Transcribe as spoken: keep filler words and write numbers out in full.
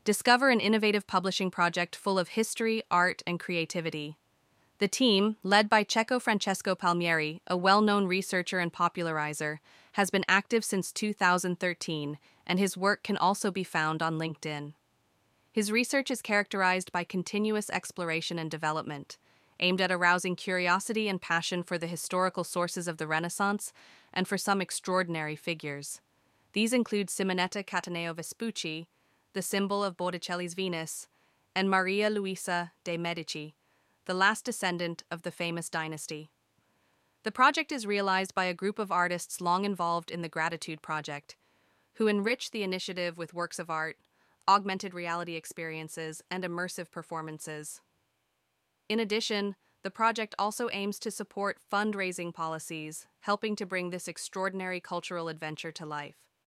Discover an innovative publishing project full of history, art, and creativity. The team, led by Cecco Francesco Palmieri, a well-known researcher and popularizer, has been active since two thousand thirteen, and his work can also be found on LinkedIn. His research is characterized by continuous exploration and development, aimed at arousing curiosity and passion for the historical sources of the Renaissance and for some extraordinary figures. These include Simonetta Cattaneo Vespucci, the symbol of Botticelli's Venus, and Maria Luisa de' Medici, the last descendant of the famous dynasty. The project is realized by a group of artists long involved in the Gratitude Project, who enrich the initiative with works of art, augmented reality experiences, and immersive performances. In addition, the project also aims to support fundraising policies, helping to bring this extraordinary cultural adventure to life.